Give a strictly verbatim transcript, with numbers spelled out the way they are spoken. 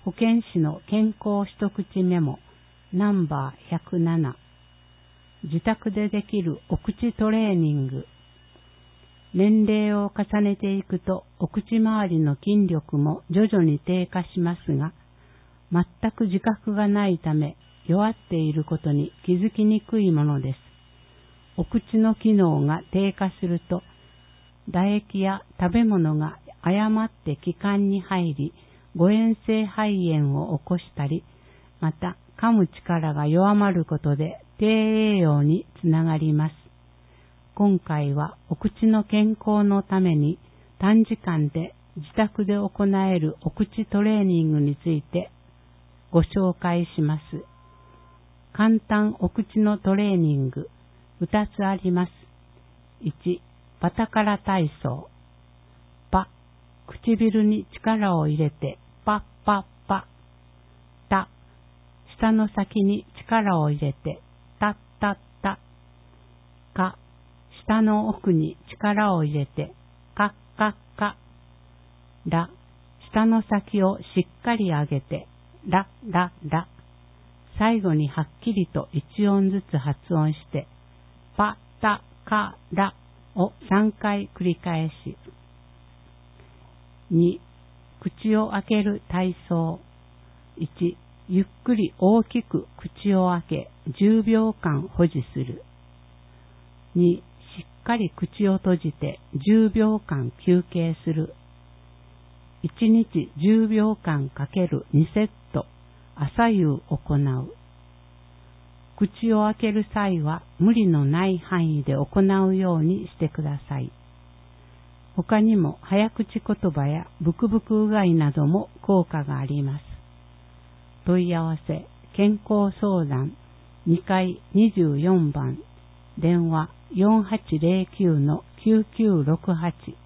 保健師の健康一口メモナンバーひゃくなな、自宅でできるお口トレーニング。年齢を重ねていくとお口周りの筋力も徐々に低下しますが、全く自覚がないため弱っていることに気づきにくいものです。お口の機能が低下すると、唾液や食べ物が誤って気管に入り、誤嚥性肺炎を起こしたり、また噛む力が弱まることで低栄養につながります。今回はお口の健康のために短時間で自宅で行えるお口トレーニングについてご紹介します。簡単お口のトレーニングふたつあります。いち、パタカラ体操。パ、唇に力を入れてパッパッパ。タ、舌の先に力を入れてタッタッタ。カ、舌の奥に力を入れてカッカッカ。ラ、舌の先をしっかり上げてラララ。最後にはっきりと一音ずつ発音してパタカラをさんかい繰り返し。に、口を開ける体操。いち、ゆっくり大きく口を開けじゅうびょうかん保持する。に、しっかり口を閉じてじゅうびょうかん休憩する。いちにちじゅうびょうかんかけるにセット朝夕行う。口を開ける際は無理のない範囲で行うようにしてください。他にも早口言葉やブクブクうがいなども効果があります。問い合わせ健康相談にかいにじゅうよんばん、電話 よんはちゼロきゅうのきゅうきゅうろくはち